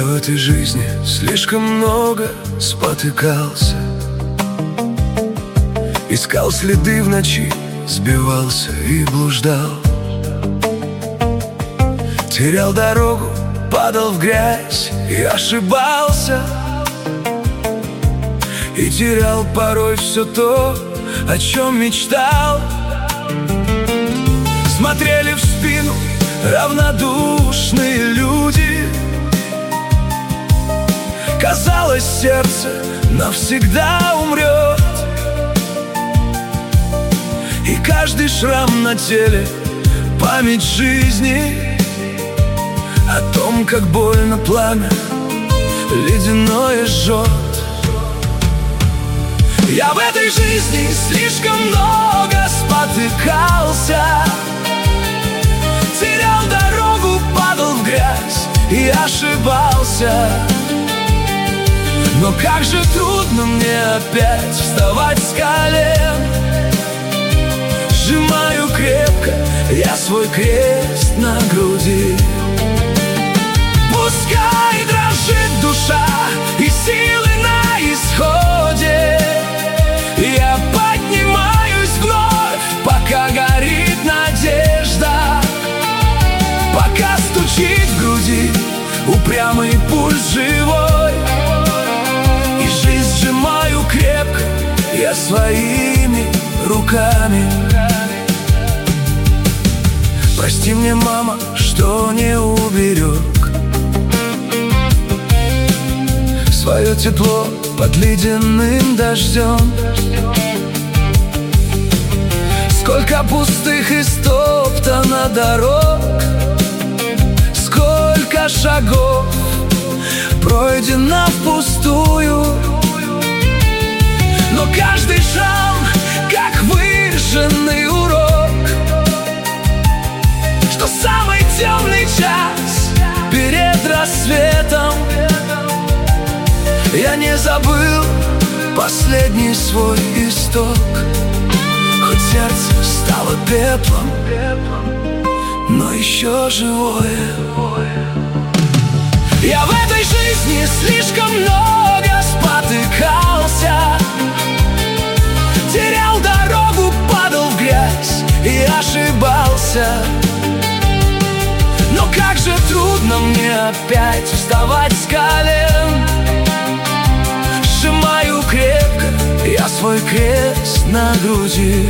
Я в этой жизни слишком много спотыкался, искал следы в ночи, сбивался и блуждал, терял дорогу, падал в грязь и ошибался, и терял порой все то, о чем мечтал. Смотрели в спину равнодушные люди, казалось, сердце навсегда умрет, и каждый шрам на теле — память жизни о том, как больно пламя ледяное жжет. Я в этой жизни слишком много спотыкался, терял дорогу, падал в грязь и ошибался. Но как же трудно мне опять вставать с колен. Сжимаю крепко я свой крест на груди. Пускай дрожит душа и силы на исходе, я поднимаюсь вновь, пока горит надежда, пока стучит в груди упрямый пульс живой, и жизнь сжимаю крепко я своими руками. Прости мне, мама, что не уберег свое тепло под ледяным дождем. Сколько пустых и стоптано дорог, сколько шагов пройдено впустую, но каждый шаг как выжженный урок, что самый темный час перед рассветом я не забыл последний свой исток. Хоть сердце стало пеплом, но еще живое. Я в этой жизни слишком много спотыкался, терял дорогу, падал в грязь и ошибался. Но как же трудно мне опять вставать с колен. Сжимаю крепко я свой крест на груди.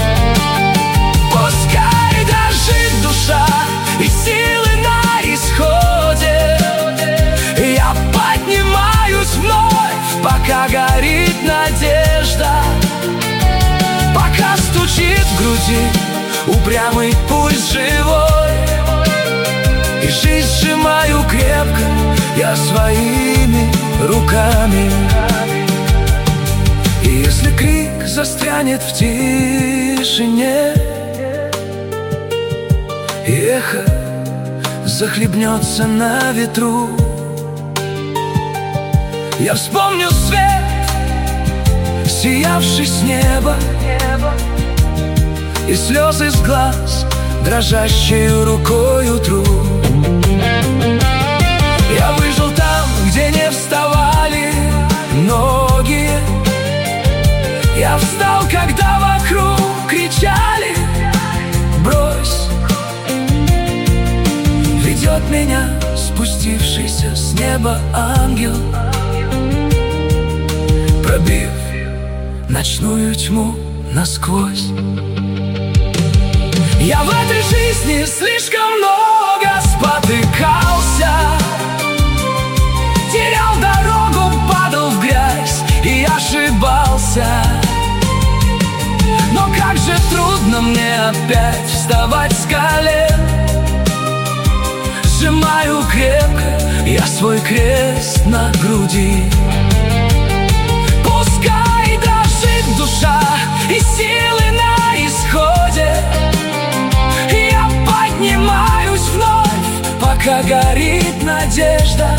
Пускай дрожит душа и силы на исходе, я поднимаюсь вновь, пока горит надежда, пока стучит в груди упрямый пульс живой, и жизнь сжимаю крепко я своими руками. И если крик застрянет в тишине, и эхо захлебнется на ветру, я вспомню свет, сиявший с неба, и слезы с глаз, дрожащей рукой утру. Я выжил там, где не вставали ноги, я встал, когда вокруг кричали: брось. Ведет меня спустившийся с неба ангел, пробив ночную тьму насквозь. Я в этой жизни слишком много спотыкался, терял дорогу, падал в грязь и ошибался. Но как же трудно мне опять вставать с колен. Сжимаю крепко я свой крест на груди. Пускай дрожит душа и силы на исходе, я поднимаюсь вновь, пока горит надежда,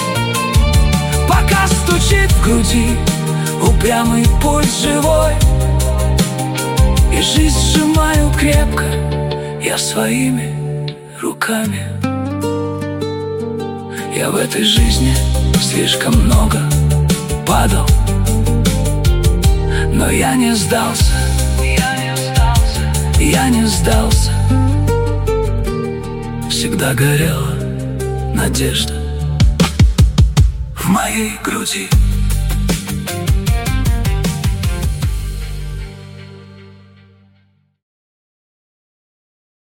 пока стучит в груди упрямый пульс живой, и жизнь сжимаю крепко я своими руками. Я в этой жизни слишком много падал, но я не сдался, я не сдался. Всегда горела надежда в моей груди.